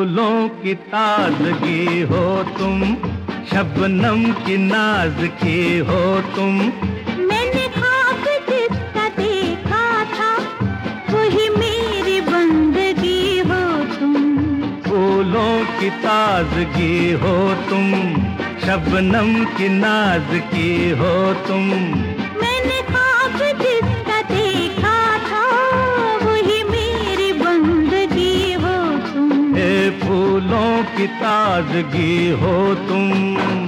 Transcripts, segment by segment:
फूलों की ताजगी हो तुम, शबनम की नाज़की हो तुम। मैंने ख्वाब जिसका देखा था वही मेरी बंदगी हो तुम। फूलों की ताजगी हो तुम, शबनम की नाज़की हो तुम। मैंने ख्वाब जिसका देखा था वही मेरी बंदगी हो तुम। हे फूलों की ताजगी हो तुम।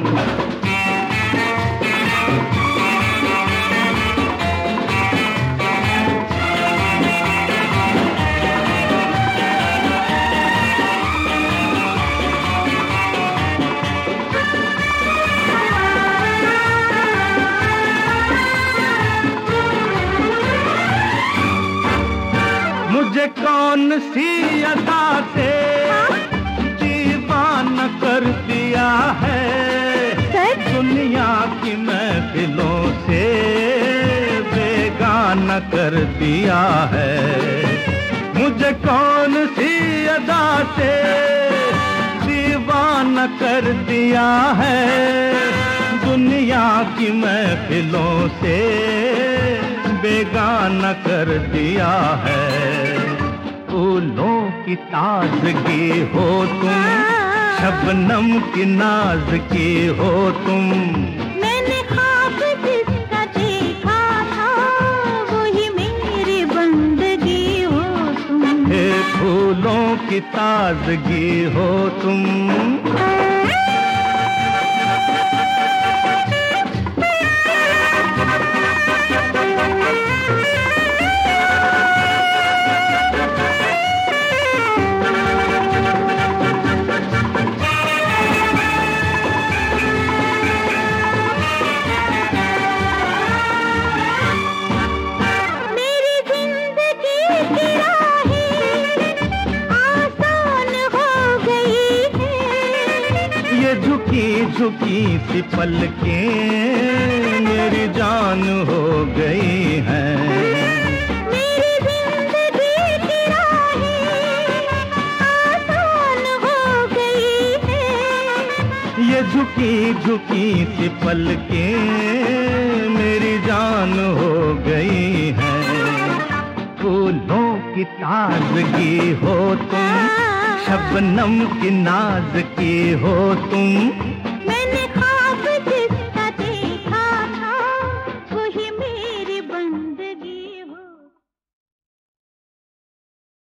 मुझे कौन सी अदा से दीवाना कर दिया है, दुनिया की महफिलों से बेगाना कर दिया है। मुझे कौन सी अदा से दीवाना कर दिया है, दुनिया की महफिलों से बेगाना कर दिया है। फूलों की ताजगी हो तुम, शबनम की नाज़की हो तुम। मैंने ख्वाब जिसका देखा था वही मेरी बंदगी हो तुम। हे फूलों की ताजगी हो तुम। झुकी झुकी सी पलकें मेरी जान हो गई हैं। मेरी जिंदगी की राहें आसान हो गई हैं। ये झुकी झुकी सी पलकें मेरी जान हो गई हैं। फूलों की ताजगी हो तुम, शबनम की नाज़की हो तुम।